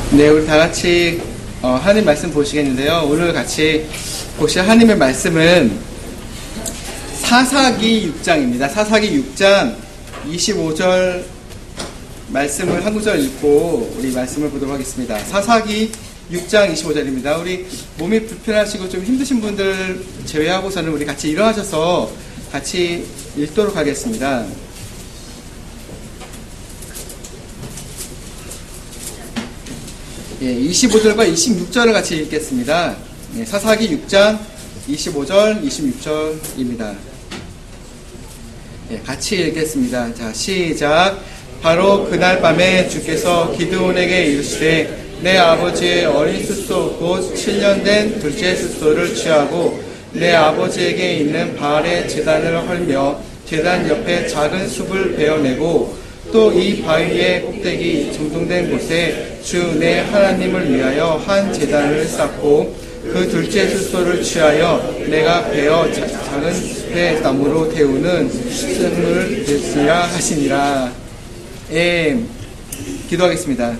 네, 우리 다 같이 하나님 말씀 보시겠는데요. 오늘 같이 보실 하나님의 말씀은 사사기 6장입니다. 사사기 6장 25절 말씀을 한 구절 읽고 우리 말씀을 보도록 하겠습니다. 사사기 6장 25절입니다. 우리 몸이 불편하시고 좀 힘드신 분들 제외하고서는 우리 같이 일어나셔서 같이 읽도록 하겠습니다. 예, 25절과 26절을 같이 읽겠습니다. 예, 사사기 6장 25절, 26절입니다. 예, 같이 읽겠습니다. 자, 시작. 바로 그날 밤에 주께서 기드온에게 이르시되 내 아버지의 어린 숫소 곧 7년 된 둘째 숫소를 취하고 내 아버지에게 있는 바알의 제단을 헐며 제단 옆에 작은 숲을 베어내고 또 이 바위의 꼭대기 정돈된 곳에 주 내 하나님을 위하여 한 제단을 쌓고 그 둘째 숫소를 취하여 내가 베어 작은 숲의 나무로 태우는 씀을 냈으라 하시니라. 예, 기도하겠습니다.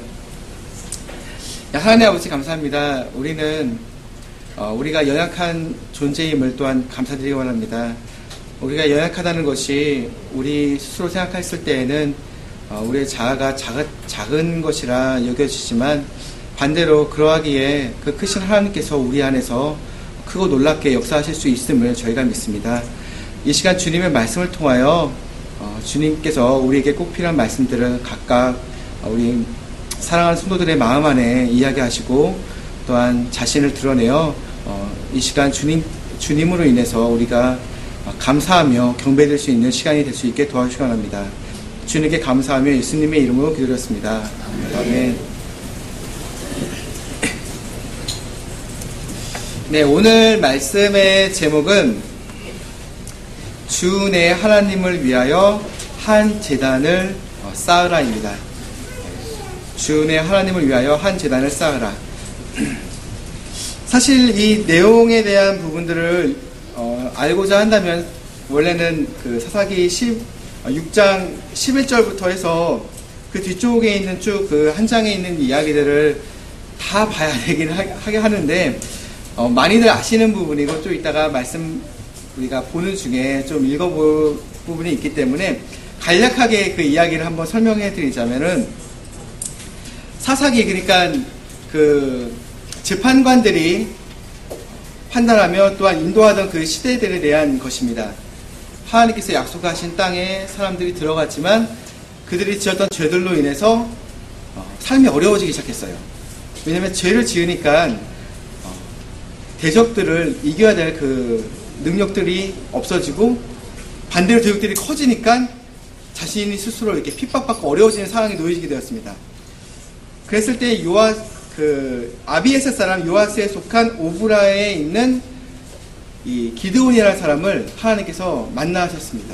하나님 아버지 감사합니다. 우리가 연약한 존재임을 또한 감사드리기 원합니다. 우리가 연약하다는 것이 우리 스스로 생각했을 때에는 우리의 자아가 작은 것이라 여겨지지만 반대로 그러하기에 그 크신 하나님께서 우리 안에서 크고 놀랍게 역사하실 수 있음을 저희가 믿습니다. 이 시간 주님의 말씀을 통하여 주님께서 우리에게 꼭 필요한 말씀들을 각각 우리 사랑하는 성도들의 마음 안에 이야기하시고 또한 자신을 드러내어 이 시간 주님으로 인해서 우리가 감사하며 경배될 수 있는 시간이 될 수 있게 도와주시기 바랍니다. 주님께 감사하며 예수님의 이름으로 기도드렸습니다. 아멘. 네, 오늘 말씀의 제목은 주 내 하나님을 위하여 한 제단을 쌓으라입니다. 주 내 하나님을 위하여 한 제단을 쌓으라. 사실 이 내용에 대한 부분들을 알고자 한다면 원래는 그 사사기 6장 11절부터 해서 그 뒤쪽에 있는 쭉 그 한 장에 있는 이야기들을 다 봐야 되긴 하게 하는데 많이들 아시는 부분이고 또 이따가 말씀 우리가 보는 중에 좀 읽어볼 부분이 있기 때문에 간략하게 그 이야기를 한번 설명해 드리자면은 사사기 그러니까 그 재판관들이 판단하며 또한 인도하던 그 시대들에 대한 것입니다. 하나님께서 약속하신 땅에 사람들이 들어갔지만 그들이 지었던 죄들로 인해서 삶이 어려워지기 시작했어요. 왜냐하면 죄를 지으니까 대적들을 이겨야 될 그 능력들이 없어지고 반대로 대적들이 커지니까 자신이 스스로 이렇게 핍박받고 어려워지는 상황에 놓여지게 되었습니다. 그랬을 때 아비에셀 사람 요아스에 속한 오브라에 있는 이 기드온이라는 사람을 하나님께서 만나셨습니다.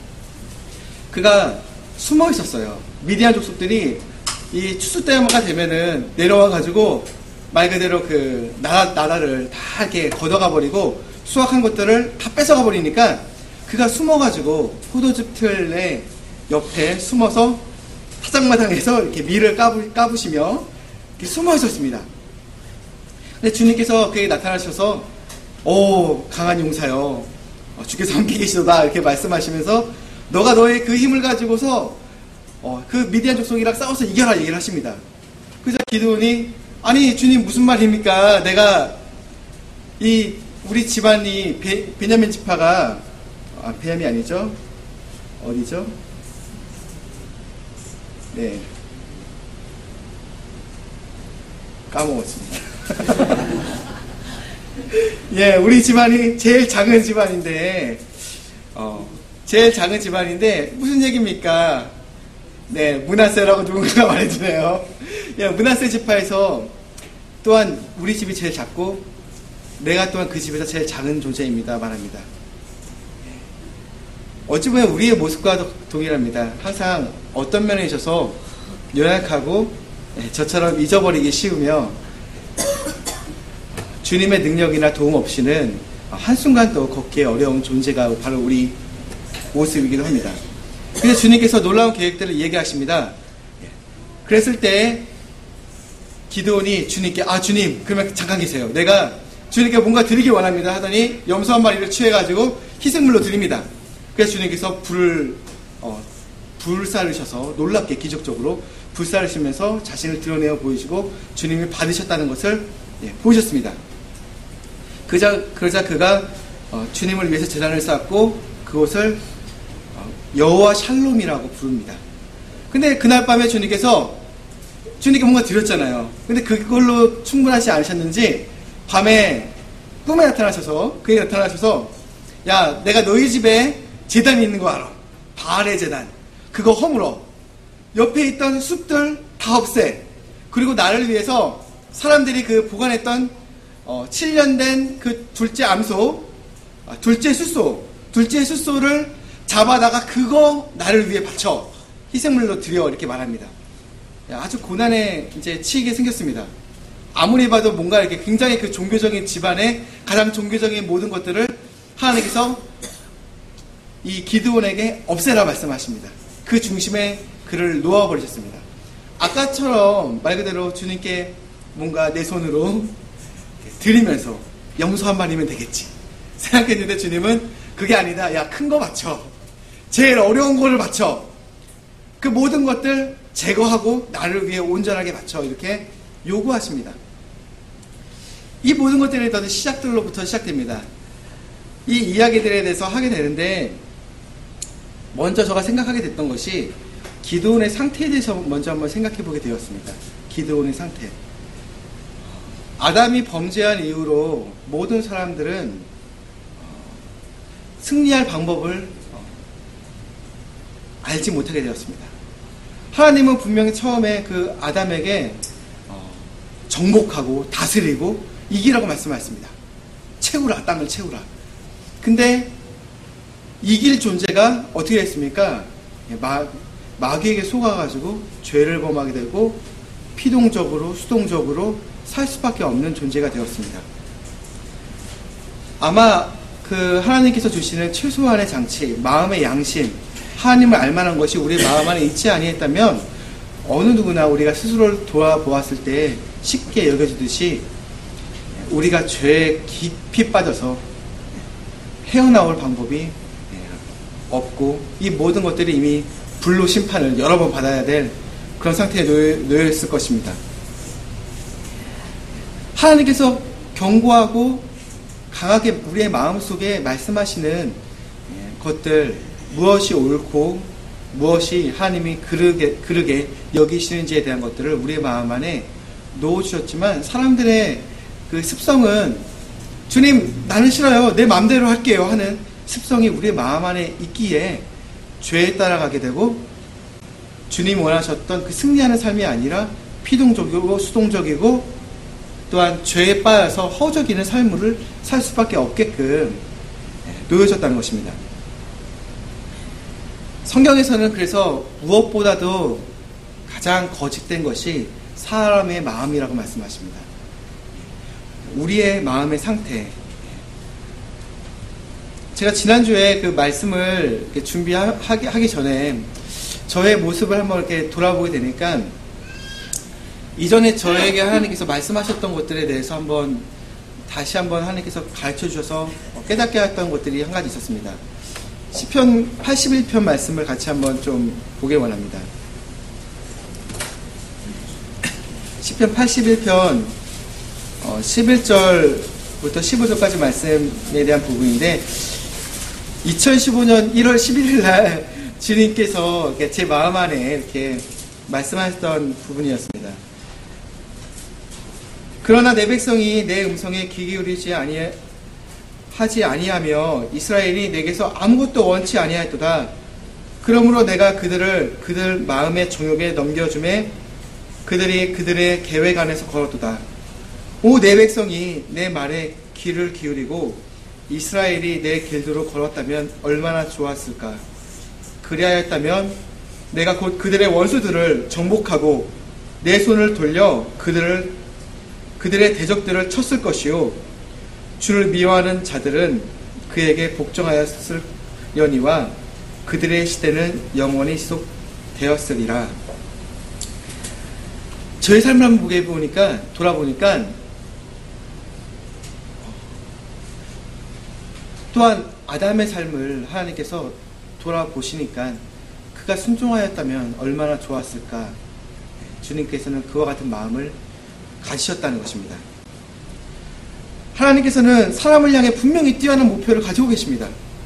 그가 숨어 있었어요. 미디안 족속들이 이 추수 때가 되면은 내려와 가지고 말 그대로 그 나라를 다 이렇게 걷어가 버리고 수확한 것들을 다 뺏어가 버리니까 그가 숨어 가지고 포도즙 틀의 옆에 숨어서 타작마당에서 이렇게 밀을 까부시며 이렇게 숨어 있었습니다. 근데 주님께서 그에게 나타나셔서 강한 용사여, 주께서 함께 계시도다 이렇게 말씀하시면서 너가 너의 그 힘을 가지고서 그 미디안 족속이랑 싸워서 이겨라 얘기를 하십니다. 그래서 기드온이 아니 주님 무슨 말입니까? 내가 우리 집안이 베냐민 지파가 베냐민 아니죠? 어디죠? 네, 까먹었습니다. 예, 우리 집안이 제일 작은 집안인데 무슨 얘기입니까? 네, 므낫세라고 누군가가 말해주네요. 예, 므낫세 지파에서 또한 우리 집이 제일 작고 내가 또한 그 집에서 제일 작은 존재입니다 말합니다. 어찌 보면 우리의 모습과 동일합니다. 항상 어떤 면에 있어서 연약하고 저처럼 잊어버리기 쉬우며 주님의 능력이나 도움 없이는 한순간도 걷기 어려운 존재가 바로 우리 모습이기도 합니다. 그래서 주님께서 놀라운 계획들을 얘기하십니다. 그랬을 때 기드온이 주님께 주님 그러면 잠깐 계세요. 내가 주님께 뭔가 드리기 원합니다 하더니 염소 한 마리를 취해가지고 희생물로 드립니다. 그래서 주님께서 불사르셔서 놀랍게 기적적으로 불사르시면서 자신을 드러내어 보이시고 주님이 받으셨다는 것을 보이셨습니다. 그러자 그가 주님을 위해서 제단을 쌓고 그곳을 여호와 샬롬이라고 부릅니다. 근데 그날 밤에 주님께 뭔가 드렸잖아요. 근데 그걸로 충분하지 않으셨는지 밤에 꿈에 나타나셔서 그에게 나타나셔서 야 내가 너희 집에 제단이 있는 거 알아. 바알의 제단. 그거 허물어. 옆에 있던 숲들 다 없애. 그리고 나를 위해서 사람들이 그 보관했던 7년 된 그 둘째 숫소를 잡아다가 그거 나를 위해 바쳐 희생물로 드려 이렇게 말합니다. 아주 고난에 이제 치이게 생겼습니다. 아무리 봐도 뭔가 이렇게 굉장히 그 종교적인 집안의 가장 종교적인 모든 것들을 하나님께서 이 기드온에게 없애라 말씀하십니다. 그 중심에 그를 놓아버리셨습니다. 아까처럼 말 그대로 주님께 뭔가 내 손으로 드리면서 염소 한 마리면 되겠지 생각했는데 주님은 그게 아니다. 야, 큰 거 바쳐. 제일 어려운 거를 바쳐. 그 모든 것들 제거하고 나를 위해 온전하게 바쳐. 이렇게 요구하십니다. 이 모든 것들이 다 시작들로부터 시작됩니다. 이 이야기들에 대해서 하게 되는데 먼저 제가 생각하게 됐던 것이 기드온의 상태에 대해서 먼저 한번 생각해 보게 되었습니다. 기드온의 상태. 아담이 범죄한 이후로 모든 사람들은 승리할 방법을 알지 못하게 되었습니다. 하나님은 분명히 처음에 그 아담에게 정복하고 다스리고 이기라고 말씀하셨습니다. 채우라, 땅을 채우라. 근데 이길 존재가 어떻게 됐습니까? 마귀에게 속아가지고 죄를 범하게 되고 피동적으로 수동적으로 살 수밖에 없는 존재가 되었습니다. 아마 그 하나님께서 주시는 최소한의 장치, 마음의 양심, 하나님을 알만한 것이 우리 마음 안에 있지 아니했다면 어느 누구나 우리가 스스로를 돌아보았을 때 쉽게 여겨지듯이 우리가 죄에 깊이 빠져서 헤어나올 방법이 없고 이 모든 것들이 이미 불로 심판을 여러 번 받아야 될 그런 상태에 놓여 있을 것입니다. 하나님께서 경고하고 강하게 우리의 마음속에 말씀하시는 것들, 무엇이 옳고 무엇이 하나님이 그르게 여기시는지에 대한 것들을 우리의 마음 안에 놓아주셨지만 사람들의 그 습성은 주님 나는 싫어요, 내 마음대로 할게요 하는 습성이 우리의 마음 안에 있기에 죄에 따라가게 되고 주님 원하셨던 그 승리하는 삶이 아니라 피동적이고 수동적이고 또한 죄에 빠져서 허우적이는 삶을 살 수밖에 없게끔 놓여졌다는 것입니다. 성경에서는 그래서 무엇보다도 가장 거짓된 것이 사람의 마음이라고 말씀하십니다. 우리의 마음의 상태. 제가 지난주에 그 말씀을 준비하기 전에 저의 모습을 한번 이렇게 돌아보게 되니까 이전에 저에게 하나님께서 말씀하셨던 것들에 대해서 다시 한번 하나님께서 가르쳐 주셔서 깨닫게 했던 것들이 한 가지 있었습니다. 시편 81편 말씀을 같이 한번 좀 보길 원합니다. 시편 81편 11절부터 15절까지 말씀에 대한 부분인데 2015년 1월 11일 날 주님께서 제 마음 안에 이렇게 말씀하셨던 부분이었습니다. 그러나 내 백성이 내 음성에 귀 기울이지 하지 아니하며 이스라엘이 내게서 아무것도 원치 아니하였도다. 그러므로 내가 그들 마음의 정욕에 넘겨주매 그들이 그들의 계획 안에서 걸었도다. 오 내 백성이 내 말에 귀를 기울이고 이스라엘이 내 길대로 걸었다면 얼마나 좋았을까. 그리하였다면 내가 곧 그들의 원수들을 정복하고 내 손을 돌려 그들의 대적들을 쳤을 것이요 주를 미워하는 자들은 그에게 복종하였으려니와 그들의 시대는 영원히 지속되었으리라. 저의 삶을 한번 보게 보니까, 돌아보니까, 또한 아담의 삶을 하나님께서 돌아보시니까 그가 순종하였다면 얼마나 좋았을까. 주님께서는 그와 같은 마음을 가지셨다는 것입니다. 하나님께서는 사람을 향해 분명히 뛰어난 목표를 가지고 계십니다.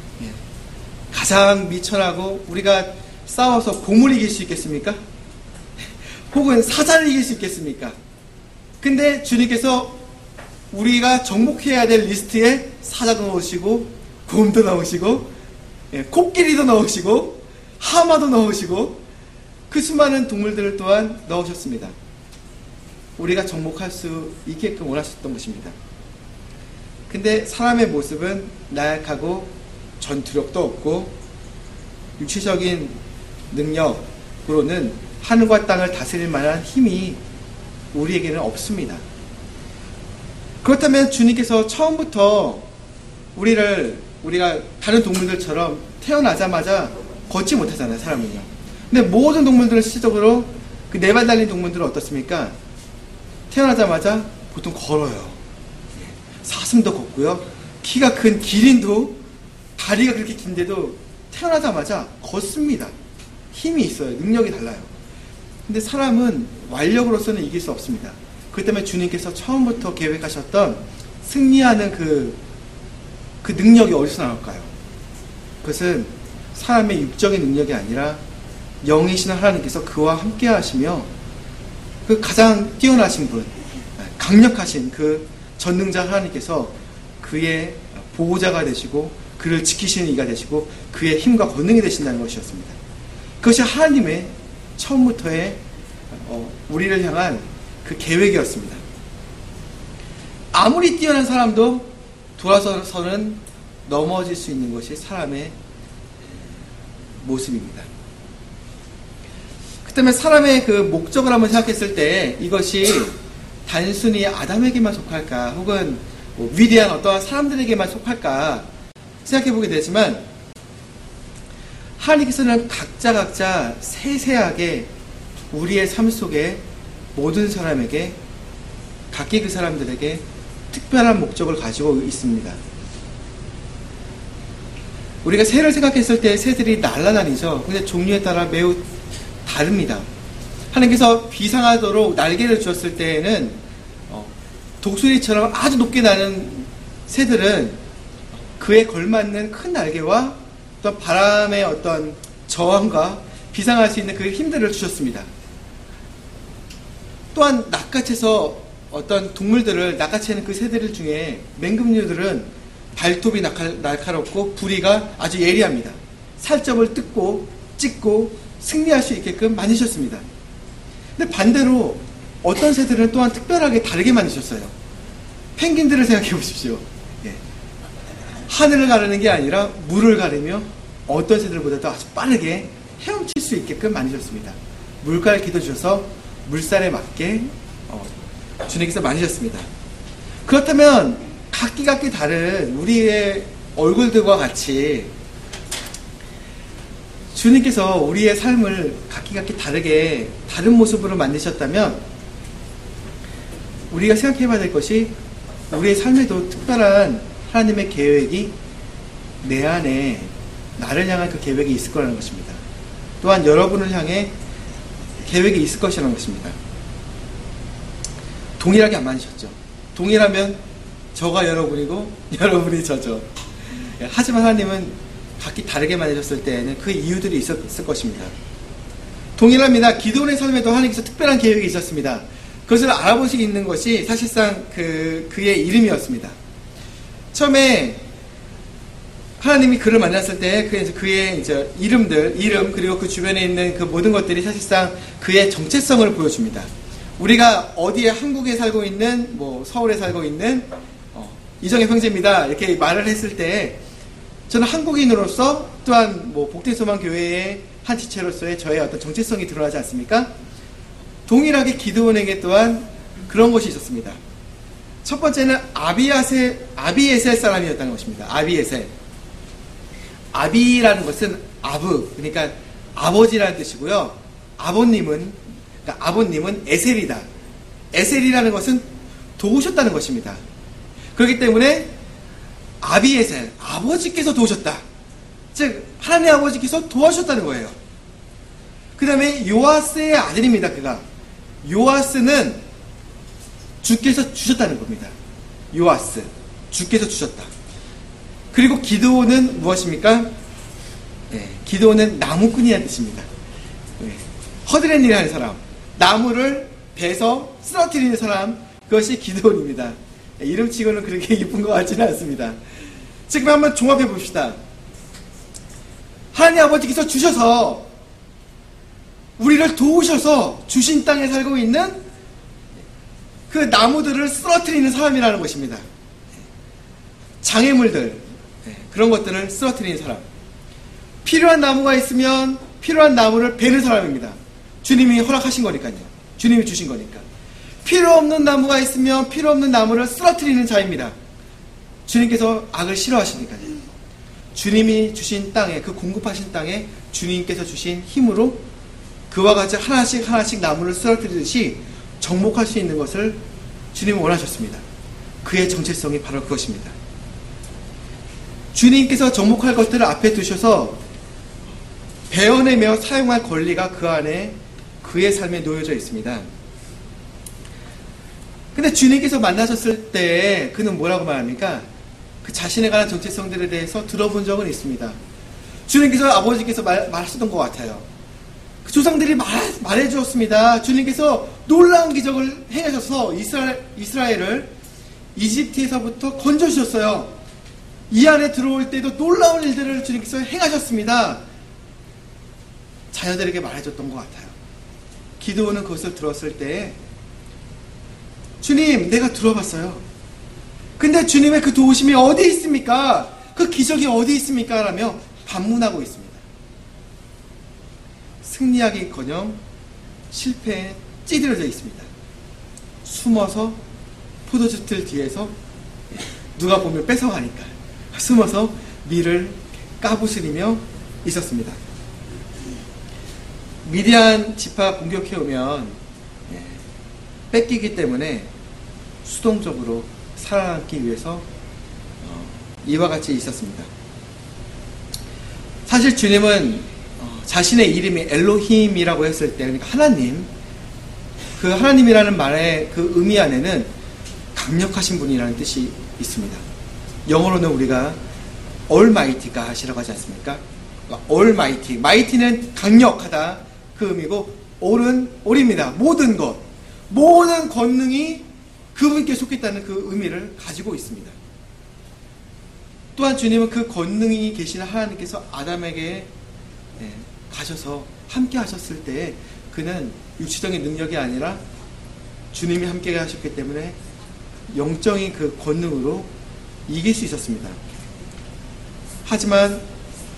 가장 미천하고 우리가 싸워서 곰을 이길 수 있겠습니까? 혹은 사자를 이길 수 있겠습니까? 근데 주님께서 우리가 정복해야 될 리스트에 사자도 넣으시고 곰도 넣으시고 코끼리도 넣으시고 하마도 넣으시고 그 수많은 동물들을 또한 넣으셨습니다. 우리가 정복할 수 있게끔 원하셨던 것입니다. 근데 사람의 모습은 나약하고 전투력도 없고 육체적인 능력으로는 하늘과 땅을 다스릴 만한 힘이 우리에게는 없습니다. 그렇다면 주님께서 처음부터 우리가 다른 동물들처럼 태어나자마자 걷지 못하잖아요, 사람은요. 근데 모든 동물들은 실질적으로 그 네 발 달린 동물들은 어떻습니까? 태어나자마자 보통 걸어요. 사슴도 걷고요. 키가 큰 기린도 다리가 그렇게 긴데도 태어나자마자 걷습니다. 힘이 있어요. 능력이 달라요. 근데 사람은 완력으로서는 이길 수 없습니다. 그렇기 때문에 주님께서 처음부터 계획하셨던 승리하는 그 능력이 어디서 나올까요? 그것은 사람의 육적인 능력이 아니라 영이신 하나님께서 그와 함께 하시며 그 가장 뛰어나신 분, 강력하신 그 전능자 하나님께서 그의 보호자가 되시고 그를 지키시는 이가 되시고 그의 힘과 권능이 되신다는 것이었습니다. 그것이 하나님의 처음부터의 우리를 향한 그 계획이었습니다. 아무리 뛰어난 사람도 돌아서서는 넘어질 수 있는 것이 사람의 모습입니다. 그 다음에 사람의 그 목적을 한번 생각했을 때 이것이 단순히 아담에게만 속할까 혹은 위대한 어떠한 사람들에게만 속할까 생각해보게 되지만 하나님께서는 각자 세세하게 우리의 삶 속에 모든 사람에게 각기 그 사람들에게 특별한 목적을 가지고 있습니다. 우리가 새를 생각했을 때 새들이 날아다니죠. 근데 종류에 따라 매우 다릅니다. 하나님께서 비상하도록 날개를 주었을 때에는 독수리처럼 아주 높게 나는 새들은 그에 걸맞는 큰 날개와 또 바람의 어떤 저항과 비상할 수 있는 그 힘들을 주셨습니다. 또한 낚아채서 어떤 동물들을 낚아채는 그 새들 중에 맹금류들은 발톱이 날카롭고 부리가 아주 예리합니다. 살점을 뜯고 찢고 승리할 수 있게끔 만드셨습니다. 근데 반대로 어떤 새들은 또한 특별하게 다르게 만드셨어요. 펭귄들을 생각해 보십시오. 하늘을 가르는 게 아니라 물을 가르며 어떤 새들보다도 아주 빠르게 헤엄칠 수 있게끔 만드셨습니다. 물가를 기도주셔서 물살에 맞게 주님께서 만드셨습니다. 그렇다면 각기 다른 우리의 얼굴들과 같이 주님께서 우리의 삶을 각기 다르게 다른 모습으로 만드셨다면 우리가 생각해봐야 될 것이 우리의 삶에도 특별한 하나님의 계획이 내 안에 나를 향한 그 계획이 있을 거라는 것입니다. 또한 여러분을 향해 계획이 있을 것이라는 것입니다. 동일하게 안 만드셨죠. 동일하면 저가 여러분이고 여러분이 저죠. 하지만 하나님은 각기 다르게 만드셨을 때에는 그 이유들이 있었을 것입니다. 동일합니다. 기도원의 삶에도 하나님께서 특별한 계획이 있었습니다. 그것을 알아볼 수 있는 것이 사실상 그의 이름이었습니다. 처음에 하나님이 그를 만났을 때 그의 이제 이름 그리고 그 주변에 있는 그 모든 것들이 사실상 그의 정체성을 보여줍니다. 우리가 어디에 한국에 살고 있는 서울에 살고 있는 이정현 형제입니다. 이렇게 말을 했을 때 저는 한국인으로서 또한 복대소망 교회의 한 지체로서의 저의 어떤 정체성이 드러나지 않습니까? 동일하게 기드온에게 또한 그런 것이 있었습니다. 첫 번째는 아비에셀 사람이었다는 것입니다. 아비에셀. 아비라는 것은 아브, 그러니까 아버지라는 뜻이고요. 아버님은 그러니까 아버님은 에셀이다. 에셀이라는 것은 도우셨다는 것입니다. 그렇기 때문에 아비에셀, 아버지께서 도우셨다. 즉 하나님 아버지께서 도와주셨다는 거예요. 그 다음에 요아스의 아들입니다. 그가 요아스는 주께서 주셨다는 겁니다. 요아스, 주께서 주셨다. 그리고 기드온은 무엇입니까? 네, 기드온은 나무꾼이라는 뜻입니다. 네, 허드렛 일을 하는 사람, 나무를 베서 쓰러뜨리는 사람, 그것이 기드온입니다. 네, 이름치고는 그렇게 이쁜 것 같지는 않습니다. 지금 한번 종합해 봅시다. 하나님 아버지께서 주셔서 우리를 도우셔서 주신 땅에 살고 있는 그 나무들을 쓰러뜨리는 사람이라는 것입니다. 장애물들, 그런 것들을 쓰러뜨리는 사람. 필요한 나무가 있으면 필요한 나무를 베는 사람입니다. 주님이 허락하신 거니까요. 주님이 주신 거니까. 필요 없는 나무가 있으면 필요 없는 나무를 쓰러뜨리는 자입니다. 주님께서 악을 싫어하시니까요. 주님이 주신 땅에, 그 공급하신 땅에 주님께서 주신 힘으로 그와 같이 하나씩 하나씩 나무를 쓰러뜨리듯이 정복할 수 있는 것을 주님은 원하셨습니다. 그의 정체성이 바로 그것입니다. 주님께서 정복할 것들을 앞에 두셔서 베어내며 사용할 권리가 그 안에 그의 삶에 놓여져 있습니다. 근데 주님께서 만나셨을 때 그는 뭐라고 말합니까? 그 자신에 관한 정체성들에 대해서 들어본 적은 있습니다. 주님께서 아버지께서 말하셨던 것 같아요. 그 조상들이 말해 주었습니다. 주님께서 놀라운 기적을 행하셔서 이스라엘을 이집트에서부터 건져주셨어요. 이 안에 들어올 때도 놀라운 일들을 주님께서 행하셨습니다. 자녀들에게 말해줬던 것 같아요. 기드온은 그것을 들었을 때 주님, 내가 들어봤어요. 근데 주님의 그 도우심이 어디 있습니까? 그 기적이 어디 있습니까? 라며 반문하고 있습니다. 승리하기커녕 실패에 찌들어져 있습니다. 숨어서 포도주틀 뒤에서 누가 보면 뺏어가니까 숨어서 밀을 까부스리며 있었습니다. 미디안 지파 공격해오면 뺏기기 때문에 수동적으로 살아남기 위해서 이와 같이 있었습니다. 사실 주님은 자신의 이름이 엘로힘이라고 했을 때, 그러니까 하나님, 그 하나님이라는 말의 그 의미 안에는 강력하신 분이라는 뜻이 있습니다. 영어로는 우리가 Almighty God이라고 하지 않습니까? Almighty, mighty는 강력하다 그 의미고, all은 all입니다. 모든 것, 모든 권능이 그분께 속했다는 그 의미를 가지고 있습니다. 또한 주님은 그 권능이 계신 하나님께서 아담에게 가셔서 함께 하셨을 때 그는 육체적인 능력이 아니라 주님이 함께 하셨기 때문에 영적인 그 권능으로 이길 수 있었습니다. 하지만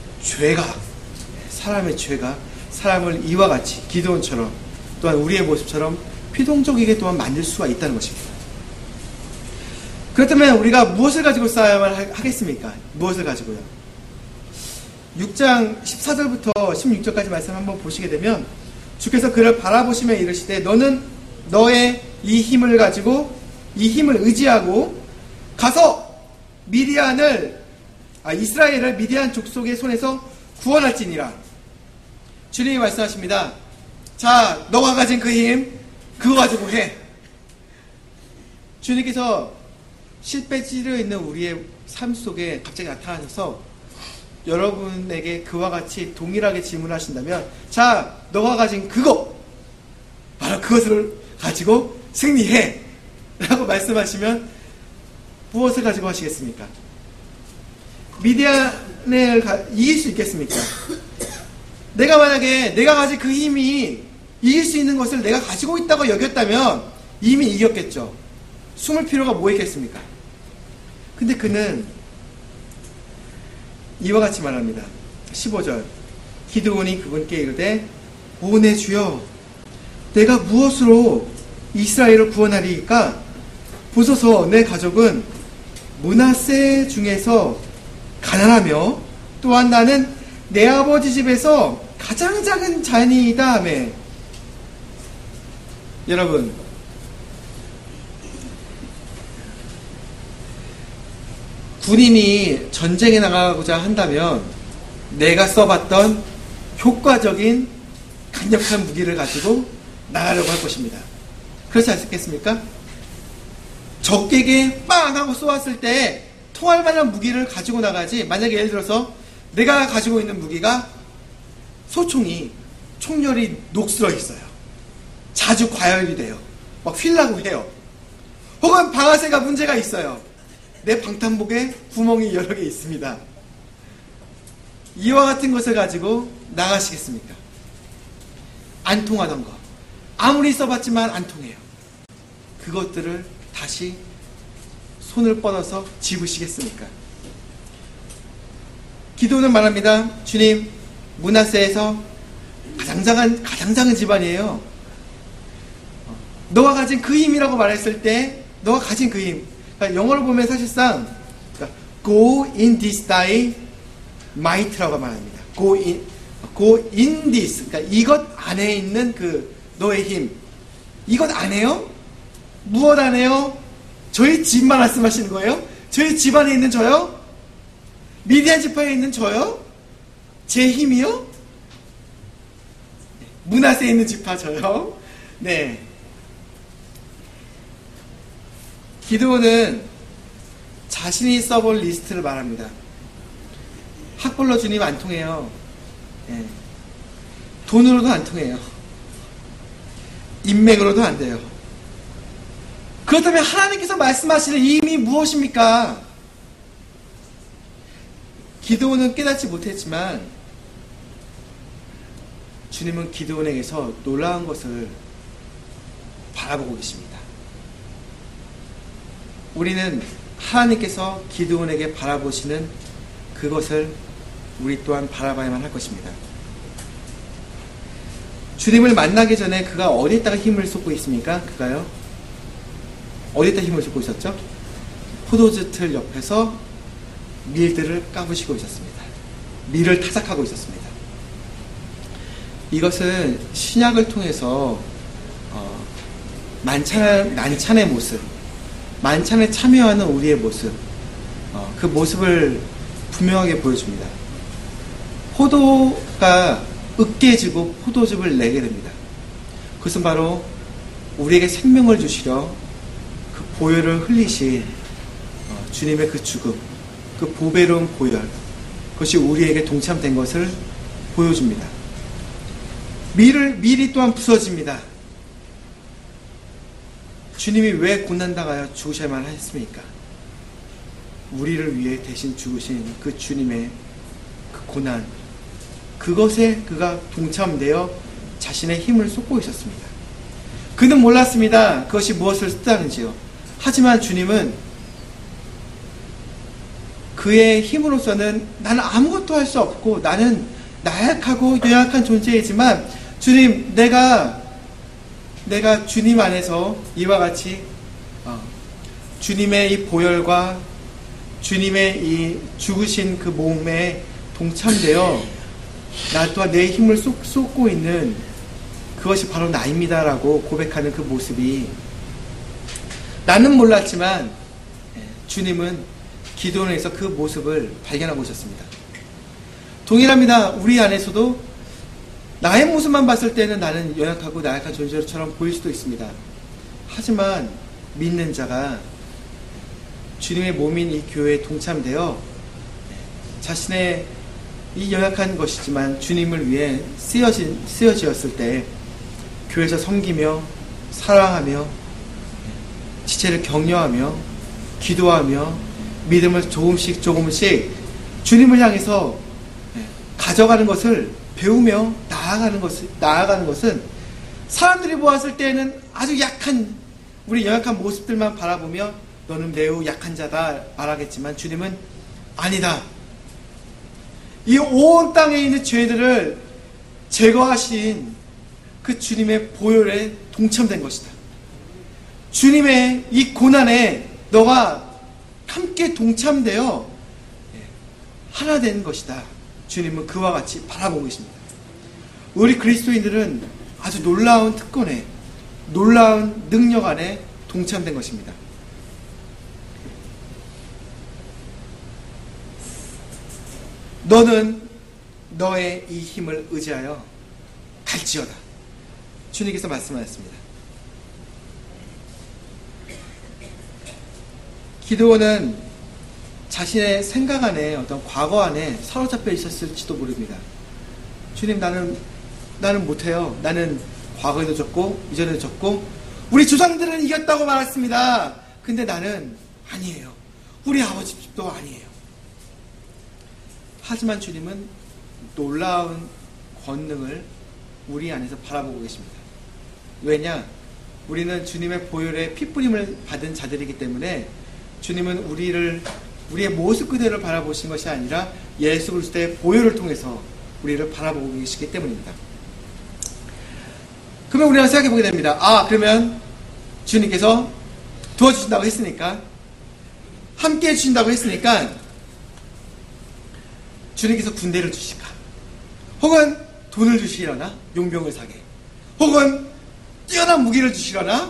사람의 죄가 사람을 이와 같이 기드온처럼 또한 우리의 모습처럼 피동적이게 또한 만들 수가 있다는 것입니다. 그렇다면 우리가 무엇을 가지고 싸워야만 하겠습니까? 무엇을 가지고요? 6장 14절부터 16절까지 말씀 한번 보시게 되면 주께서 그를 바라보시며 이르시되 너는 너의 이 힘을 가지고 이 힘을 의지하고 가서 이스라엘을 미디안 족속의 손에서 구원할지니라. 주님이 말씀하십니다. 자, 너가 가진 그 힘 그거 가지고 해. 주님께서 실패 찌려 있는 우리의 삶 속에 갑자기 나타나셔서 여러분에게 그와 같이 동일하게 질문하신다면, 자, 너가 가진 그거, 바로 그것을 가지고 승리해 라고 말씀하시면 무엇을 가지고 하시겠습니까? 미디안을 이길 수 있겠습니까? 내가 만약에 내가 가진 그 힘이 이길 수 있는 것을 내가 가지고 있다고 여겼다면 이미 이겼겠죠. 숨을 필요가 뭐 있겠습니까? 근데 그는 이와 같이 말합니다. 15절 기드온이 그분께 이르되 오 내 주여 내가 무엇으로 이스라엘을 구원하리이까? 보소서 내 가족은 므낫세 중에서 가난하며 또한 나는 내 아버지 집에서 가장 작은 자니이다 하매 여러분, 군인이 전쟁에 나가고자 한다면 내가 써봤던 효과적인 강력한 무기를 가지고 나가려고 할 것입니다. 그렇지 않겠습니까? 적에게 빵 하고 쏘았을 때 통할 만한 무기를 가지고 나가지, 만약에 예를 들어서 내가 가지고 있는 무기가 소총이 총열이 녹슬어 있어요. 자주 과열이 돼요. 막 휠라고 해요. 혹은 방아쇠가 문제가 있어요. 내 방탄복에 구멍이 여러 개 있습니다. 이와 같은 것을 가지고 나가시겠습니까? 안 통하던 거. 아무리 써봤지만 안 통해요. 그것들을 다시 손을 뻗어서 집으시겠습니까? 기도는 말합니다. 주님, 므낫세에서 가장 작은 집안이에요. 너가 가진 그 힘이라고 말했을 때, 너가 가진 그 힘. 그러니까 영어로 보면 사실상 go in this thy might라고 말합니다. go in this. 그러니까 이것 안에 있는 그 너의 힘. 이것 안에요? 무엇 안에요? 저희 집만 말씀하시는 거예요? 저희 집 안에 있는 저요? 미디안 지파에 있는 저요? 제 힘이요? 므낫세에 있는 지파 저요? 네. 기드온은 자신이 써볼 리스트를 말합니다. 학벌로 주님 안 통해요. 네. 돈으로도 안 통해요. 인맥으로도 안 돼요. 그렇다면 하나님께서 말씀하시는 이 힘이 무엇입니까? 기드온은 깨닫지 못했지만 주님은 기드온에게서 놀라운 것을 바라보고 계십니다. 우리는 하나님께서 기드온에게 바라보시는 그것을 우리 또한 바라봐야만 할 것입니다. 주님을 만나기 전에 그가 어디에다가 힘을 쏟고 있습니까? 그가요? 어디에다 힘을 쏟고 있었죠? 포도주 틀 옆에서 밀들을 까부시고 있었습니다. 밀을 타작하고 있었습니다. 이것은 신약을 통해서 만찬의 모습, 만찬에 참여하는 우리의 모습, 그 모습을 분명하게 보여줍니다. 포도가 으깨지고 포도즙을 내게 됩니다. 그것은 바로 우리에게 생명을 주시려 그 보혈을 흘리신 주님의 그 죽음, 그 보배로운 보혈, 그것이 우리에게 동참된 것을 보여줍니다. 밀이 또한 부서집니다. 주님이 왜 고난당하여 죽으셔야만 했습니까? 우리를 위해 대신 죽으신 그 주님의 그 고난, 그것에 그가 동참되어 자신의 힘을 쏟고 있었습니다. 그는 몰랐습니다. 그것이 무엇을 뜻하는지요. 하지만 주님은 그의 힘으로서는 나는 아무것도 할 수 없고 나는 나약하고 연약한 존재이지만 주님, 내가 주님 안에서 이와 같이 주님의 이 보혈과 주님의 이 죽으신 그 몸에 동참되어 나 또한 내 힘을 쏟고 있는 그것이 바로 나입니다라고 고백하는 그 모습이, 나는 몰랐지만 주님은 기도원에서 그 모습을 발견하고 있었습니다. 동일합니다. 우리 안에서도 나의 모습만 봤을 때는 나는 연약하고 나약한 존재처럼 보일 수도 있습니다. 하지만 믿는 자가 주님의 몸인 이 교회에 동참되어 자신의 이 연약한 것이지만 주님을 위해 쓰여지었을 때 교회에서 섬기며 사랑하며 지체를 격려하며 기도하며 믿음을 조금씩 주님을 향해서 가져가는 것을 배우며 나아가는 것은 사람들이 보았을 때는 아주 약한 우리 연약한 모습들만 바라보며 너는 매우 약한 자다 말하겠지만 주님은 아니다. 이 온 땅에 있는 죄들을 제거하신 그 주님의 보혈에 동참된 것이다. 주님의 이 고난에 너가 함께 동참되어 하나 된 것이다. 주님은 그와 같이 바라보고 계십니다. 우리 그리스도인들은 아주 놀라운 특권에 놀라운 능력 안에 동참된 것입니다. 너는 너의 이 힘을 의지하여 갈지어다. 주님께서 말씀하셨습니다. 기드온은 자신의 생각 안에 어떤 과거 안에 사로잡혀 있었을지도 모릅니다. 주님, 나는 못해요. 나는 과거에도 졌고 이전에도 졌고 우리 조상들은 이겼다고 말했습니다. 근데 나는 아니에요. 우리 아버지 집도 아니에요. 하지만 주님은 놀라운 권능을 우리 안에서 바라보고 계십니다. 왜냐? 우리는 주님의 보혈의 핏부림을 받은 자들이기 때문에 주님은 우리의 모습 그대로를 바라보신 것이 아니라 예수 그리스도의 보혈을 통해서 우리를 바라보고 계시기 때문입니다. 그러면 우리가 생각해 보게 됩니다. 그러면 주님께서 도와주신다고 했으니까, 함께 해주신다고 했으니까 주님께서 군대를 주실까? 혹은 돈을 주시려나? 용병을 사게. 혹은 뛰어난 무기를 주시려나?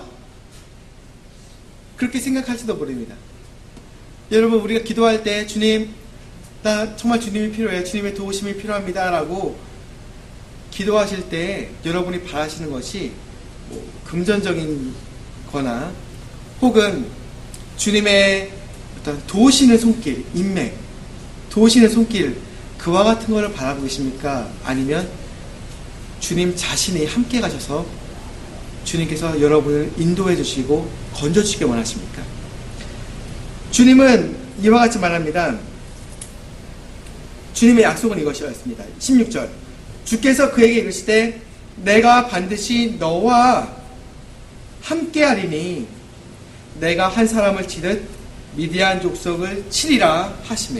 그렇게 생각할지도 모릅니다. 여러분, 우리가 기도할 때 주님, 나 정말 주님이 필요해요. 주님의 도우심이 필요합니다. 라고 기도하실 때 여러분이 바라시는 것이 금전적인 거나 혹은 주님의 어떤 도우시는 손길, 인맥, 도우시는 손길, 그와 같은 것을 바라보고 계십니까? 아니면 주님 자신이 함께 가셔서 주님께서 여러분을 인도해 주시고 건져 주시기 원하십니까? 주님은 이와 같이 말합니다. 주님의 약속은 이것이었습니다. 16절, 주께서 그에게 이르시되 내가 반드시 너와 함께 하리니 내가 한 사람을 치듯 미디안 족속을 치리라 하시매.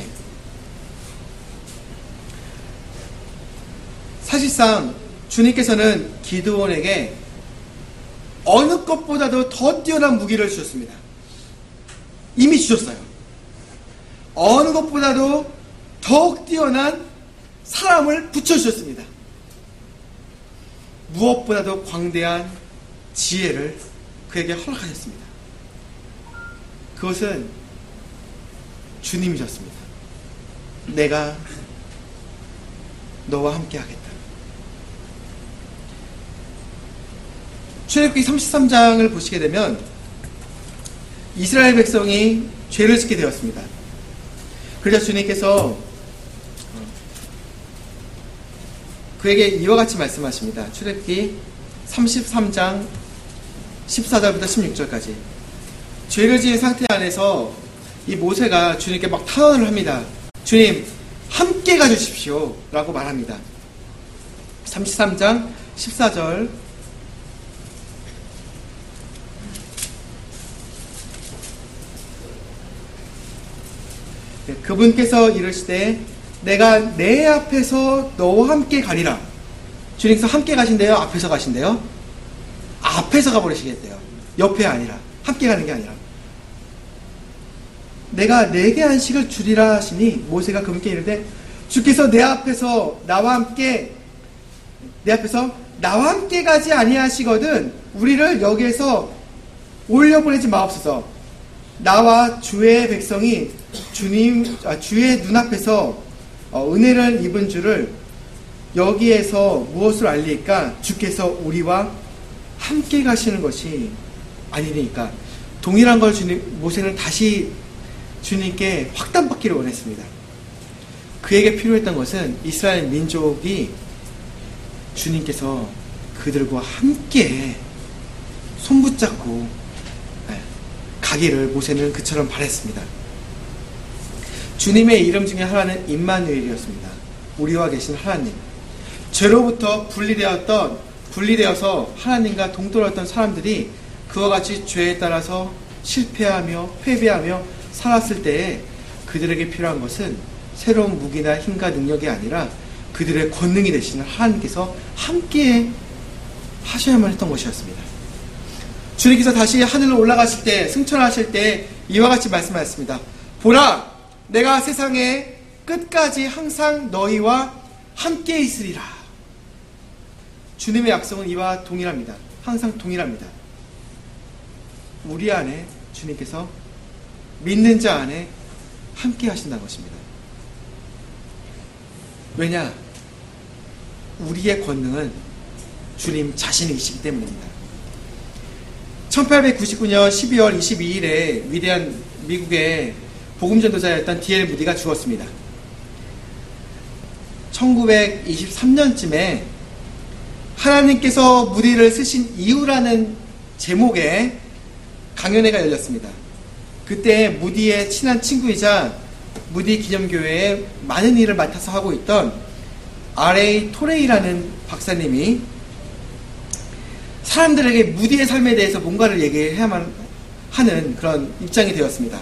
사실상 주님께서는 기드온에게 어느 것보다도 더 뛰어난 무기를 주셨습니다. 이미 주셨어요. 어느 것보다도 더욱 뛰어난 사람을 붙여주셨습니다. 무엇보다도 광대한 지혜를 그에게 허락하셨습니다. 그것은 주님이 줬습니다. 내가 너와 함께 하겠다. 출애굽기 33장을 보시게 되면 이스라엘 백성이 죄를 짓게 되었습니다. 그래서 주님께서 그에게 이와 같이 말씀하십니다. 출애굽기 33장 14절부터 16절까지. 죄를 지은 상태 안에서 이 모세가 주님께 막 탄원을 합니다. 주님, 함께 가주십시오 라고 말합니다. 33장 14절, 그분께서 이르시되 내가 내 앞에서 너와 함께 가리라. 주님께서 함께 가신대요? 앞에서 가신대요? 앞에서 가버리시겠대요. 옆에 아니라, 함께 가는 게 아니라. 내가 내게 안식을 주리라 하시니 모세가 그분께 이르되 주께서 내 앞에서 나와 함께 가지 아니하시거든 우리를 여기에서 올려보내지 마옵소서. 나와 주의 백성이 주의 눈앞에서 은혜를 입은 줄을 여기에서 무엇을 알리까? 주께서 우리와 함께 가시는 것이 아니니까. 동일한 걸 모세는 다시 주님께 확단받기를 원했습니다. 그에게 필요했던 것은 이스라엘 민족이 주님께서 그들과 함께 손붙잡고 가기를 모세는 그처럼 바랬습니다. 주님의 이름 중에 하나는 임마누엘이었습니다. 우리와 계신 하나님. 죄로부터 분리되어서 하나님과 동떨어졌던 사람들이 그와 같이 죄에 따라서 실패하며 패배하며 살았을 때에 그들에게 필요한 것은 새로운 무기나 힘과 능력이 아니라 그들의 권능이 되시는 하나님께서 함께 하셔야만 했던 것이었습니다. 주님께서 다시 하늘로 올라가실 때, 승천하실 때 이와 같이 말씀하셨습니다. 보라, 내가 세상의 끝까지 항상 너희와 함께 있으리라. 주님의 약속은 이와 동일합니다. 항상 동일합니다. 우리 안에 주님께서 믿는 자 안에 함께 하신다는 것입니다. 왜냐? 우리의 권능은 주님 자신이시기 때문입니다. 1899년 12월 22일에 위대한 미국의 복음전도자였던 D.L. 무디가 죽었습니다. 1923년쯤에 하나님께서 무디를 쓰신 이유라는 제목의 강연회가 열렸습니다. 그때 무디의 친한 친구이자 무디 기념교회에 많은 일을 맡아서 하고 있던 R.A. 토레이라는 박사님이 사람들에게 무디의 삶에 대해서 뭔가를 얘기해야만 하는 그런 입장이 되었습니다.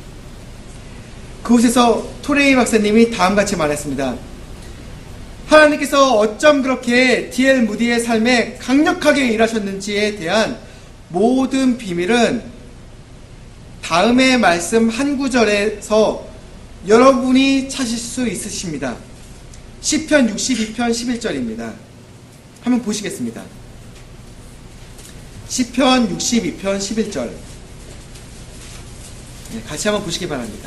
그곳에서 토레이 박사님이 다음같이 말했습니다. 하나님께서 어쩜 그렇게 D.L. 무디의 삶에 강력하게 일하셨는지에 대한 모든 비밀은 다음의 말씀 한 구절에서 여러분이 찾을 수 있으십니다. 시편 62편 11절입니다. 한번 보시겠습니다. 시편 62편 11절 같이 한번 보시기 바랍니다.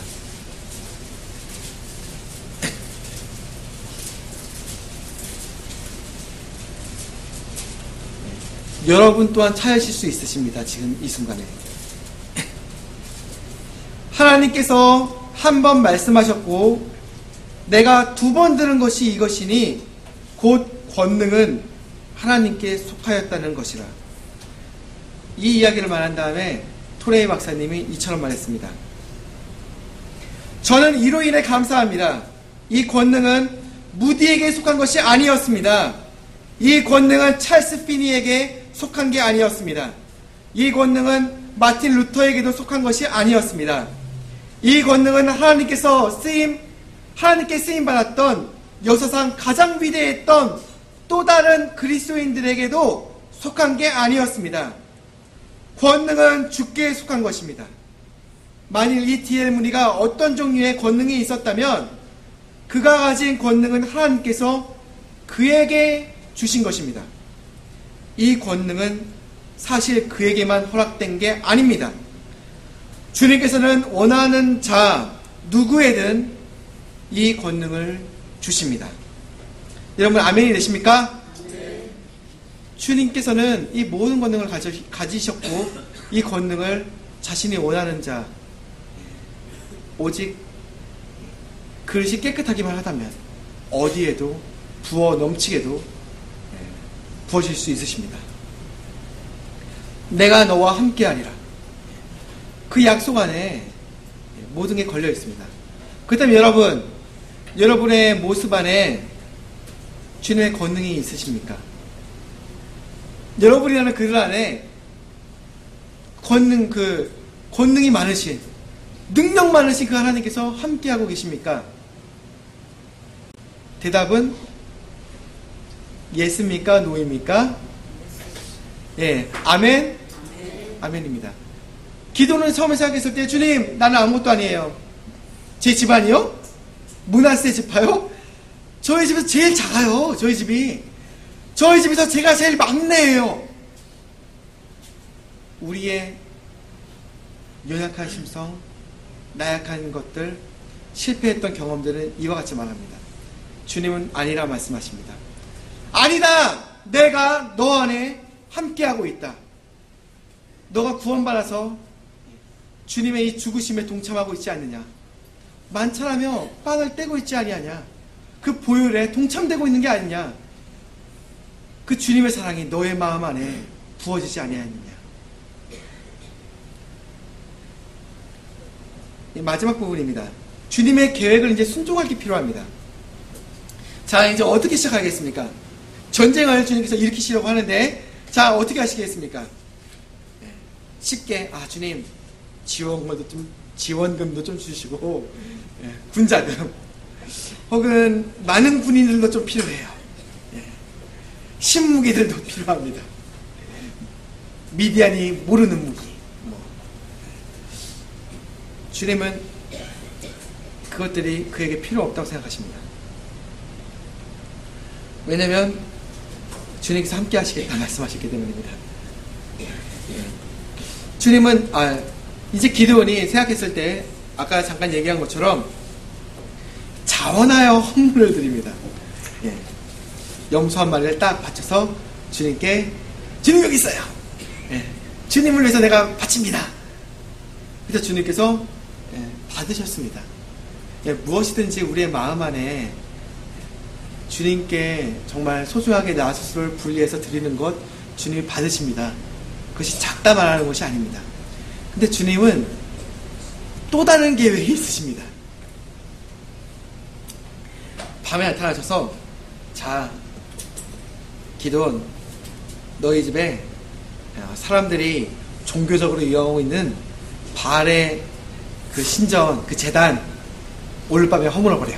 여러분 또한 찾으실 수 있으십니다. 지금 이 순간에 하나님께서 한 번 말씀하셨고 내가 두 번 들은 것이 이것이니 곧 권능은 하나님께 속하였다는 것이라. 이 이야기를 말한 다음에 토레이 박사님이 이처럼 말했습니다. 저는 이로 인해 감사합니다. 이 권능은 무디에게 속한 것이 아니었습니다. 이 권능은 찰스 피니에게 속한 게 아니었습니다. 이 권능은 마틴 루터에게도 속한 것이 아니었습니다. 이 권능은 하나님께 쓰임 받았던 역사상 가장 위대했던 또 다른 그리스도인들에게도 속한 게 아니었습니다. 권능은 주께 속한 것입니다. 만일 이 D.L. 무디가 어떤 종류의 권능이 있었다면 그가 가진 권능은 하나님께서 그에게 주신 것입니다. 이 권능은 사실 그에게만 허락된 게 아닙니다. 주님께서는 원하는 자 누구에든 이 권능을 주십니다. 여러분 아멘이 되십니까? 네. 주님께서는 이 모든 권능을 가지셨고 이 권능을 자신이 원하는 자 오직 그릇이 깨끗하기만 하다면 어디에도 부어 넘치게도 부어질 수 있으십니다. 내가 너와 함께하리라. 그 약속 안에 모든 게 걸려 있습니다. 그렇다면 여러분의 모습 안에 주님의 권능이 있으십니까? 여러분이라는 그들 안에 권능이 많으신, 능력 많으신 그 하나님께서 함께하고 계십니까? 대답은 예스입니까? 노입니까? 예, 아멘? 아멘입니다. 기도는 처음에 생각했을 때 주님 나는 아무것도 아니에요. 제 집안이요? 문화세 집화요? 저희 집에서 제일 작아요. 저희 집에서 제가 제일 막내예요. 우리의 연약한 심성, 나약한 것들, 실패했던 경험들은 이와 같이 말합니다. 주님은 아니라 말씀하십니다. 아니다! 내가 너 안에 함께하고 있다. 너가 구원받아서 주님의 이 죽으심에 동참하고 있지 않느냐? 만찬하며 빵을 떼고 있지 아니하냐? 그 보혈에 동참되고 있는 게 아니냐? 그 주님의 사랑이 너의 마음 안에 부어지지 아니하느냐? 마지막 부분입니다. 주님의 계획을 이제 순종할 게 필요합니다. 자, 이제 어떻게 시작하겠습니까? 전쟁을 주님께서 일으키시려고 하는데, 자, 어떻게 하시겠습니까? 쉽게, 주님, 지원금도 좀 주시고, 군자금, 혹은 많은 군인들도 좀 필요해요. 신무기들도 필요합니다. 미디안이 모르는 무기. 주님은 그것들이 그에게 필요 없다고 생각하십니다. 왜냐하면 주님께서 함께 하시겠다 말씀하셨기 때문입니다. 주님은 이제 기드온이 생각했을 때 아까 잠깐 얘기한 것처럼 자원하여 헌물을 드립니다. 예. 염소 한 마리를 딱 바쳐서 주님께, 주님 여기 있어요. 예. 주님을 위해서 내가 바칩니다. 그래서 주님께서 받으셨습니다. 예. 무엇이든지 우리의 마음 안에 주님께 정말 소중하게 나 스스로를 분리해서 드리는 것 주님이 받으십니다. 그것이 작다 말하는 것이 아닙니다. 근데 주님은 또 다른 계획이 있으십니다. 밤에 나타나셔서, 자, 기드온, 너희 집에 사람들이 종교적으로 이용하고 있는 바알의 그 신전, 그 제단 오늘 밤에 허물어버려.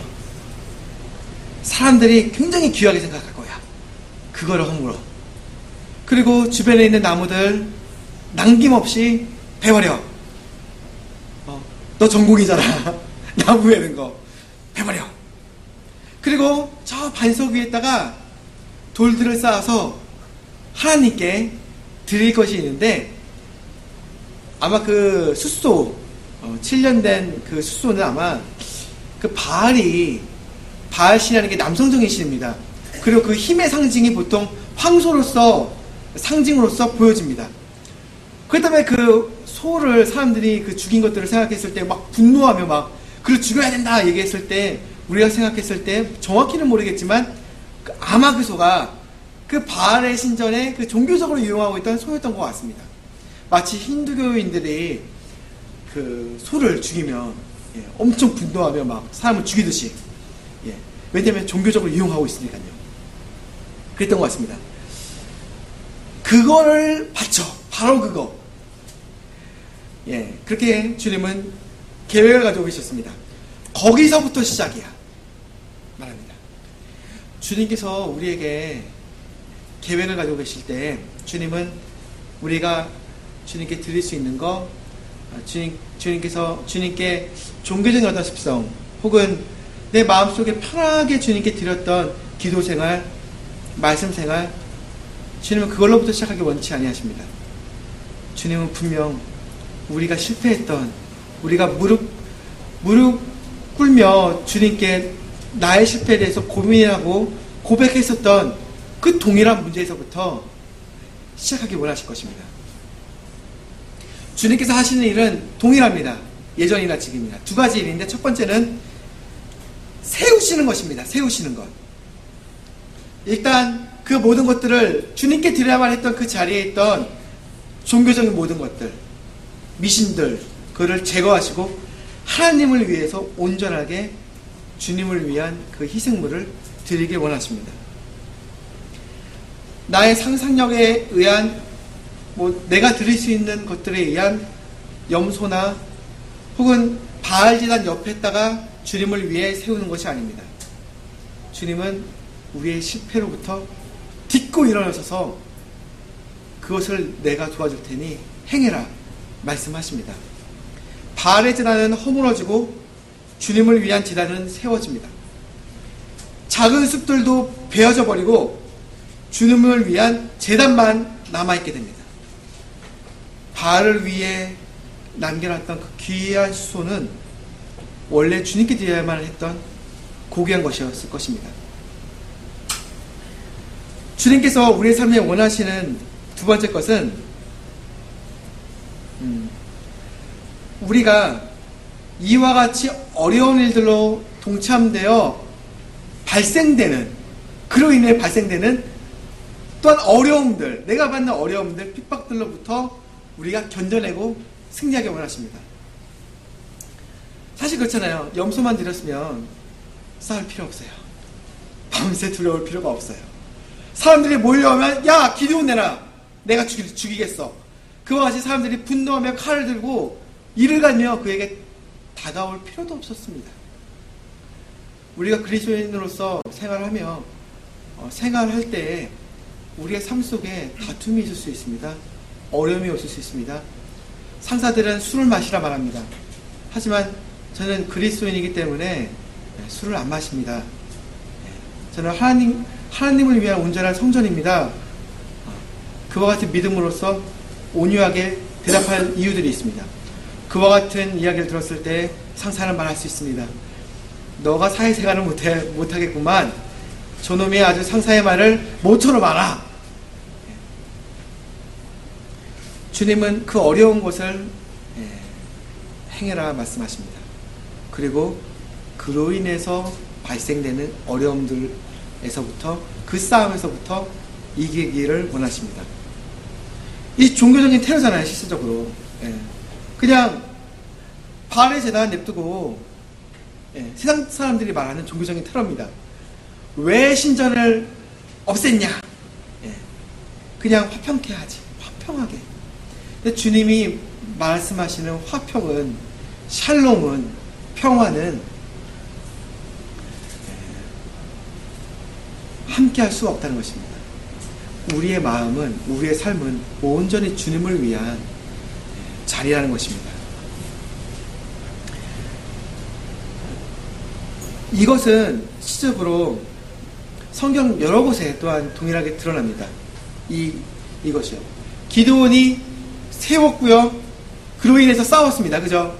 사람들이 굉장히 귀하게 생각할 거야. 그거를 허물어. 그리고 주변에 있는 나무들 남김없이 베버려. 너 전공이잖아. 나무 베는 거 베버려. 그리고 저 반석 위에다가 돌들을 쌓아서 하나님께 드릴 것이 있는데, 아마 그 숫소 7년 된 그 숫소는 아마 그 바알 신이라는 게 남성적인 신입니다. 그리고 그 힘의 상징이 보통 황소로서 상징으로서 보여집니다. 그렇기 때문에 그 소를 사람들이 그 죽인 것들을 생각했을 때 막 분노하며 막 그를 죽여야 된다 얘기했을 때, 우리가 생각했을 때 정확히는 모르겠지만 아마 그 소가 그 바알의 신전에 그 종교적으로 이용하고 있던 소였던 것 같습니다. 마치 힌두교인들이 그 소를 죽이면 엄청 분노하며 막 사람을 죽이듯이, 왜냐하면 종교적으로 이용하고 있으니까요. 그랬던 것 같습니다. 그거를 바쳐, 바로 그거. 그렇게 주님은 계획을 가지고 계셨습니다. 거기서부터 시작이야 말합니다. 주님께서 우리에게 계획을 가지고 계실 때, 주님은 우리가 주님께 드릴 수 있는 거, 주님께서 주님께 종교적인 어떤 습성, 혹은 내 마음속에 편하게 주님께 드렸던 기도 생활, 말씀 생활, 주님은 그걸로부터 시작하기 원치 아니하십니다. 주님은 분명 우리가 실패했던, 우리가 무릎 꿇며 주님께 나의 실패에 대해서 고민하고 고백했었던 그 동일한 문제에서부터 시작하기 원하실 것입니다. 주님께서 하시는 일은 동일합니다. 예전이나 지금이나. 두 가지 일인데, 첫 번째는 세우시는 것입니다. 세우시는 것. 일단 그 모든 것들을 주님께 드려야만 했던 그 자리에 있던 종교적인 모든 것들, 미신들, 그를 제거하시고 하나님을 위해서 온전하게 주님을 위한 그 희생물을 드리길 원하십니다. 나의 상상력에 의한, 내가 드릴 수 있는 것들에 의한 염소나 혹은 바알제단 옆에다가 주님을 위해 세우는 것이 아닙니다. 주님은 우리의 실패로부터 딛고 일어나셔서 그것을 내가 도와줄 테니 행해라 말씀하십니다. 바알의 제단은 허물어지고 주님을 위한 제단은 세워집니다. 작은 숲들도 베어져 버리고 주님을 위한 제단만 남아있게 됩니다. 바알을 위해 남겨놨던 그 귀한 수소는 원래 주님께 드려야만 했던 고귀한 것이었을 것입니다. 주님께서 우리의 삶에 원하시는 두 번째 것은, 우리가 이와 같이 어려운 일들로 동참되어 발생되는, 그로 인해 발생되는 또한 어려움들, 내가 받는 어려움들, 핍박들로부터 우리가 견뎌내고 승리하기 원하십니다. 사실 그렇잖아요. 염소만 드렸으면 싸울 필요 없어요. 밤새 두려울 필요가 없어요. 사람들이 몰려오면, 야, 기드온 내놔, 내가 죽이겠어. 그와 같이 사람들이 분노하며 칼을 들고 이를 갈며 그에게 다가올 필요도 없었습니다. 우리가 그리스도인으로서 생활하며 생활할 때 우리의 삶 속에 다툼이 있을 수 있습니다. 어려움이 있을 수 있습니다. 상사들은 술을 마시라 말합니다. 하지만 저는 그리스도인이기 때문에 술을 안 마십니다. 저는 하나님을 위한 온전한 성전입니다. 그와 같은 믿음으로써 온유하게 대답할 이유들이 있습니다. 그와 같은 이야기를 들었을 때 상사는 말할 수 있습니다. 너가 사회생활을 못하겠구만. 저놈이 아주 상사의 말을 모처럼 알아. 주님은 그 어려운 것을 행해라 말씀하십니다. 그리고 그로 인해서 발생되는 어려움들에서부터, 그 싸움에서부터 이기기를 원하십니다. 이 종교적인 테러잖아요, 실질적으로. 그냥 바알의 제단 냅두고 세상 사람들이 말하는 종교적인 테러입니다. 왜 신전을 없앴냐? 그냥 화평케 하지. 화평하게. 근데 주님이 말씀하시는 화평은, 샬롬은, 평화는 함께 할 수가 없다는 것입니다. 우리의 마음은, 우리의 삶은 온전히 주님을 위한 자리라는 것입니다. 이것은 실질적으로 성경 여러 곳에 또한 동일하게 드러납니다. 이것이요. 기드온이 세웠고요. 그로 인해서 싸웠습니다. 그죠?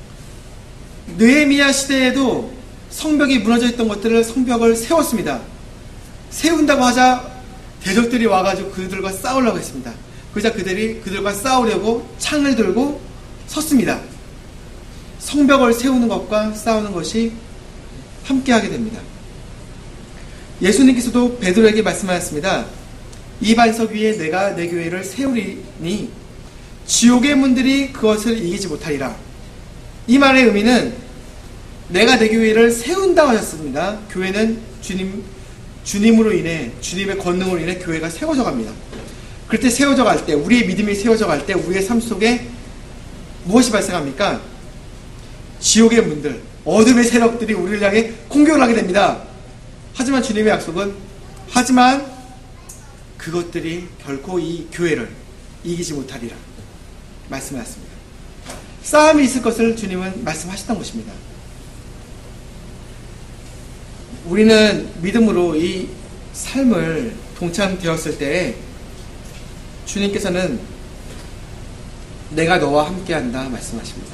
느헤미야 시대에도 성벽이 무너져 있던 것들을 성벽을 세웠습니다. 세운다고 하자 대적들이 와가지고 그들과 싸우려고 했습니다. 그러자 그들이 그들과 싸우려고 창을 들고 섰습니다. 성벽을 세우는 것과 싸우는 것이 함께하게 됩니다. 예수님께서도 베드로에게 말씀하셨습니다. 이 반석 위에 내가 내 교회를 세우리니 지옥의 문들이 그것을 이기지 못하리라. 이 말의 의미는 내가 내 교회를 세운다고 하셨습니다. 교회는 주님으로 인해, 주님의 권능으로 인해 교회가 세워져 갑니다. 그럴 때 세워져 갈 때, 우리의 믿음이 세워져 갈 때 우리의 삶 속에 무엇이 발생합니까? 지옥의 문들, 어둠의 세력들이 우리를 향해 공격을 하게 됩니다. 하지만 주님의 약속은, 하지만 그것들이 결코 이 교회를 이기지 못하리라 말씀하셨습니다. 싸움이 있을 것을 주님은 말씀하셨던 것입니다. 우리는 믿음으로 이 삶을 동참되었을 때 주님께서는 내가 너와 함께한다 말씀하십니다.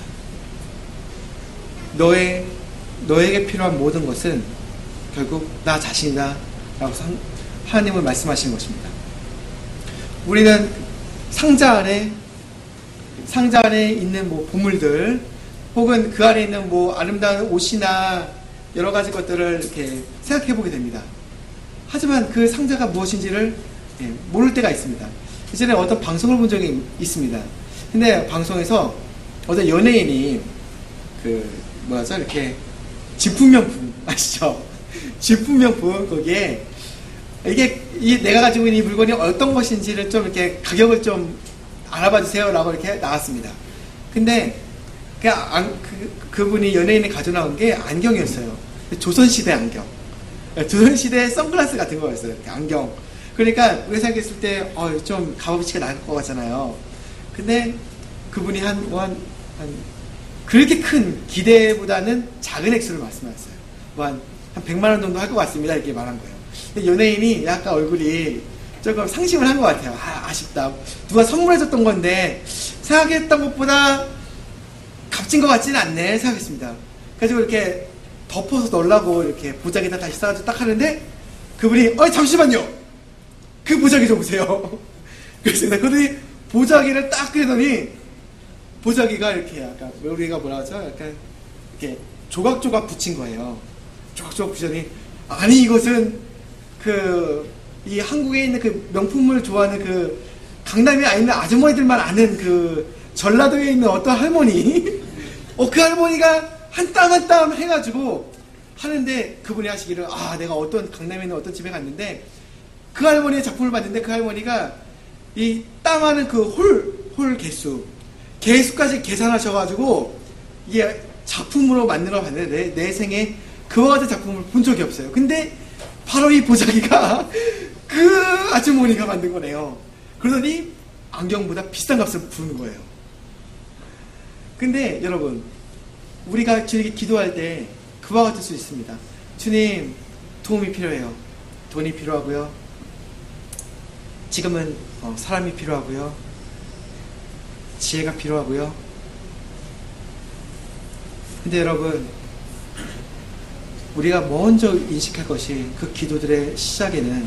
너에게 필요한 모든 것은 결국 나 자신이다 라고 하나님은 말씀하시는 것입니다. 우리는 상자 안에 있는 보물들, 혹은 그 안에 있는 아름다운 옷이나 여러 가지 것들을 이렇게 생각해 보게 됩니다. 하지만 그 상자가 무엇인지를 모를 때가 있습니다. 예전에 어떤 방송을 본 적이 있습니다. 근데 방송에서 어떤 연예인이 이렇게 진품명품 아시죠? 진품명품 거기에 이게 내가 가지고 있는 이 물건이 어떤 것인지를 좀 이렇게 가격을 좀 알아봐 주세요라고 이렇게 나왔습니다. 근데 그분이 연예인이 가져 나온 게 안경이었어요. 조선시대 안경. 조선시대 선글라스 같은 거였어요. 안경. 그러니까 우리가 생각했을 때 좀 값어치가 나을 것 같잖아요. 근데 그분이 그렇게 큰 기대보다는 작은 액수를 말씀하셨어요. 한 100만 원 정도 할 것 같습니다. 이렇게 말한 거예요. 근데 연예인이 약간 얼굴이 조금 상심을 한 것 같아요. 아쉽다. 누가 선물해줬던 건데 생각했던 것보다 값진 것 같지는 않네 생각했습니다. 그래서 이렇게 덮어서 넣으려고 이렇게 보자기에다 다시 싸가지고 딱 하는데 그분이 잠시만요. 그 보자기 좀 보세요. 그랬습니다. 그러더니 보자기를 딱 그러더니 보자기가 이렇게 약간 우리가 뭐라 하죠? 약간 이렇게 조각조각 붙인 거예요. 조각조각 붙이더니 아니 이것은 이 한국에 있는 그 명품을 좋아하는 그 강남에 있는 아주머니들만 아는 그 전라도에 있는 어떤 할머니 그 할머니가 한 땀 한 땀 해가지고 하는데 그분이 하시기를 내가 강남에 있는 어떤 집에 갔는데 그 할머니의 작품을 봤는데 그 할머니가 이 땀하는 그 홀 개수까지 계산하셔가지고 이게 작품으로 만든 걸 봤는데 내 생에 그와 같은 작품을 본 적이 없어요. 근데 바로 이 보자기가 그 아주머니가 만든 거네요. 그러더니 안경보다 비싼 값을 부르는 거예요. 근데 여러분, 우리가 주님께 기도할 때 그와 같을 수 있습니다. 주님, 도움이 필요해요. 돈이 필요하고요. 지금은 사람이 필요하고요. 지혜가 필요하고요. 근데 여러분, 우리가 먼저 인식할 것이 그 기도들의 시작에는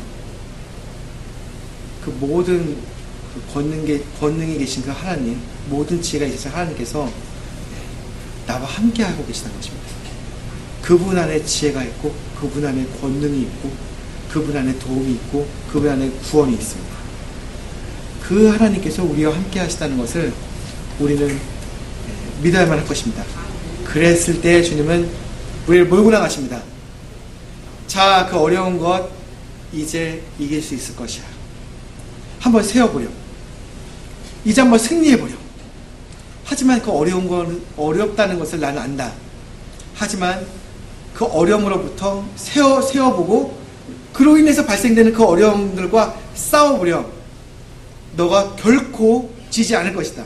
그 모든 권능이 계신 그 하나님, 모든 지혜가 있으신 하나님께서 나와 함께하고 계시다는 것입니다. 그분 안에 지혜가 있고, 그분 안에 권능이 있고, 그분 안에 도움이 있고, 그분 안에 구원이 있습니다. 그 하나님께서 우리와 함께 하시다는 것을 우리는 믿어야만 할 것입니다. 그랬을 때 주님은 우리를 몰고 나가십니다. 자, 그 어려운 것 이제 이길 수 있을 것이야. 한번 세워보려. 이제 한번 승리해보려. 하지만 그 어려운 건 어렵다는 것을 나는 안다. 하지만 그 어려움으로부터 세워보고 그로 인해서 발생되는 그 어려움들과 싸워보려. 너가 결코 지지 않을 것이다.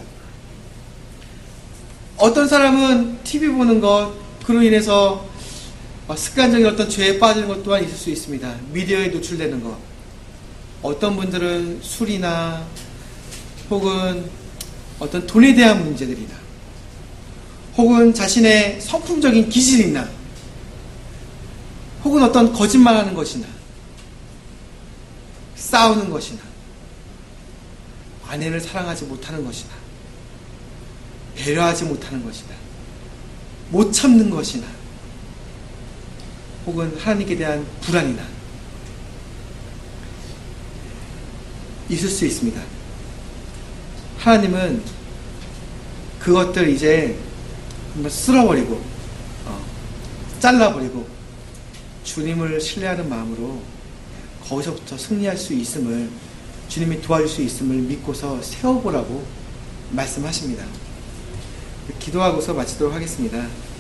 어떤 사람은 TV 보는 것, 그로 인해서 습관적인 어떤 죄에 빠지는 것 또한 있을 수 있습니다. 미디어에 노출되는 것. 어떤 분들은 술이나 혹은 어떤 돈에 대한 문제들이나 혹은 자신의 성품적인 기질이나 혹은 어떤 거짓말하는 것이나 싸우는 것이나 아내를 사랑하지 못하는 것이나 배려하지 못하는 것이나 못 참는 것이나 혹은 하나님께 대한 불안이나 있을 수 있습니다. 하나님은 그것들 이제 한번 쓸어버리고 잘라버리고 주님을 신뢰하는 마음으로 거기서부터 승리할 수 있음을, 주님이 도와줄 수 있음을 믿고서 세워보라고 말씀하십니다. 기도하고서 마치도록 하겠습니다.